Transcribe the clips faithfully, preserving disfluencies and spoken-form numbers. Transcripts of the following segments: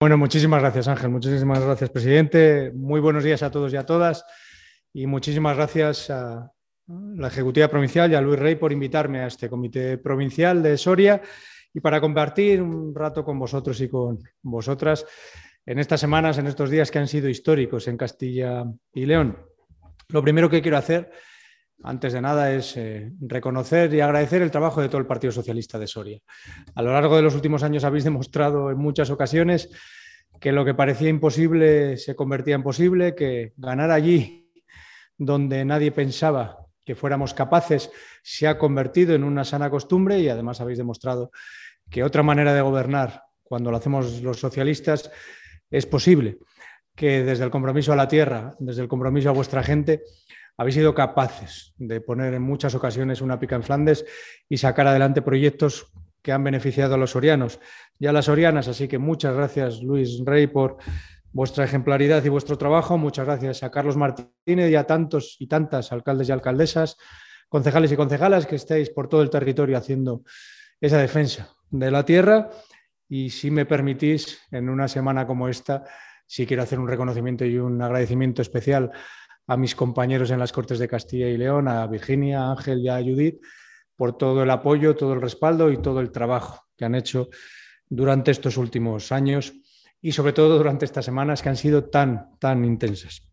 Bueno, muchísimas gracias, Ángel. Muchísimas gracias, presidente. Muy buenos días a todos y a todas. Y muchísimas gracias a la Ejecutiva Provincial y a Luis Rey por invitarme a este Comité Provincial de Soria y para compartir un rato con vosotros y con vosotras en estas semanas, en estos días que han sido históricos en Castilla y León. Lo primero que quiero hacer, antes de nada, es eh, reconocer y agradecer el trabajo de todo el Partido Socialista de Soria. A lo largo de los últimos años habéis demostrado en muchas ocasiones que lo que parecía imposible se convertía en posible, que ganar allí donde nadie pensaba que fuéramos capaces se ha convertido en una sana costumbre y además habéis demostrado que otra manera de gobernar, cuando lo hacemos los socialistas, es posible, que desde el compromiso a la tierra, desde el compromiso a vuestra gente, habéis sido capaces de poner en muchas ocasiones una pica en Flandes y sacar adelante proyectos que han beneficiado a los sorianos y a las sorianas. Así que muchas gracias, Luis Rey, por vuestra ejemplaridad y vuestro trabajo. Muchas gracias a Carlos Martínez y a tantos y tantas alcaldes y alcaldesas, concejales y concejalas que estáis por todo el territorio haciendo esa defensa de la tierra. Y si me permitís, en una semana como esta, sí quiero hacer un reconocimiento y un agradecimiento especial a mis compañeros en las Cortes de Castilla y León, a Virginia, a Ángel y a Judith, por todo el apoyo, todo el respaldo y todo el trabajo que han hecho durante estos últimos años y sobre todo durante estas semanas que han sido tan, tan intensas.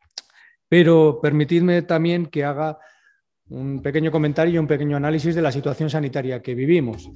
Pero permitidme también que haga un pequeño comentario y un pequeño análisis de la situación sanitaria que vivimos.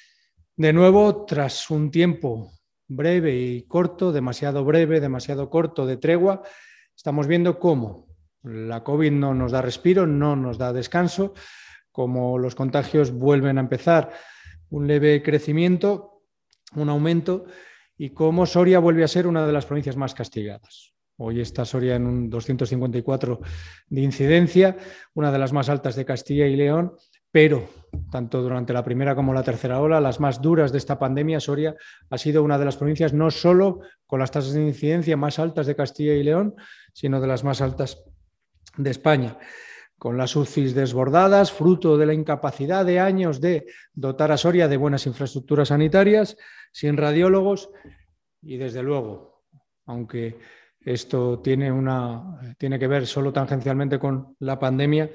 De nuevo, tras un tiempo breve y corto, demasiado breve, demasiado corto de tregua, estamos viendo cómo la COVID no nos da respiro, no nos da descanso, como los contagios vuelven a empezar un leve crecimiento, un aumento, y cómo Soria vuelve a ser una de las provincias más castigadas. Hoy está Soria en un doscientos cincuenta y cuatro de incidencia, una de las más altas de Castilla y León, pero tanto durante la primera como la tercera ola, las más duras de esta pandemia, Soria ha sido una de las provincias no solo con las tasas de incidencia más altas de Castilla y León, sino de las más altas de España, con las U C Is desbordadas, fruto de la incapacidad de años de dotar a Soria de buenas infraestructuras sanitarias, sin radiólogos y, desde luego, aunque esto tiene, una, tiene que ver solo tangencialmente con la pandemia,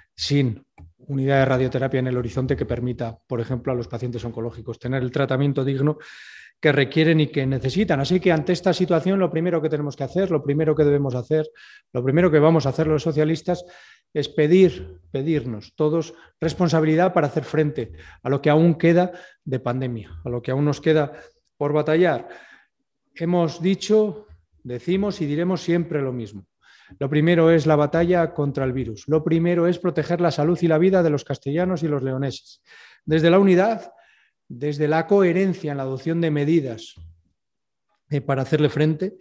sin unidad de radioterapia en el horizonte que permita, por ejemplo, a los pacientes oncológicos tener el tratamiento digno que requieren y que necesitan. Así que ante esta situación lo primero que tenemos que hacer, lo primero que debemos hacer, lo primero que vamos a hacer los socialistas es pedir, pedirnos todos responsabilidad para hacer frente a lo que aún queda de pandemia, a lo que aún nos queda por batallar. Hemos dicho, decimos y diremos siempre lo mismo. Lo primero es la batalla contra el virus. Lo primero es proteger la salud y la vida de los castellanos y los leoneses. Desde la unidad, desde la coherencia en la adopción de medidas eh, para hacerle frente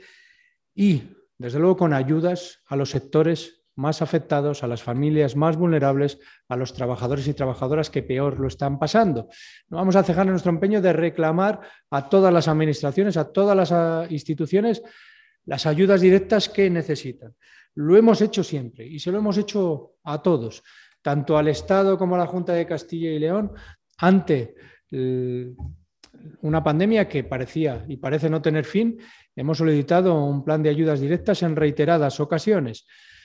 y, desde luego, con ayudas a los sectores más afectados, a las familias más vulnerables, a los trabajadores y trabajadoras que peor lo están pasando. No vamos a cejar en nuestro empeño de reclamar a todas las administraciones, a todas las instituciones, las ayudas directas que necesitan. Lo hemos hecho siempre y se lo hemos hecho a todos, tanto al Estado como a la Junta de Castilla y León, ante una pandemia que parecía y parece no tener fin. Hemos solicitado un plan de ayudas directas en reiteradas ocasiones.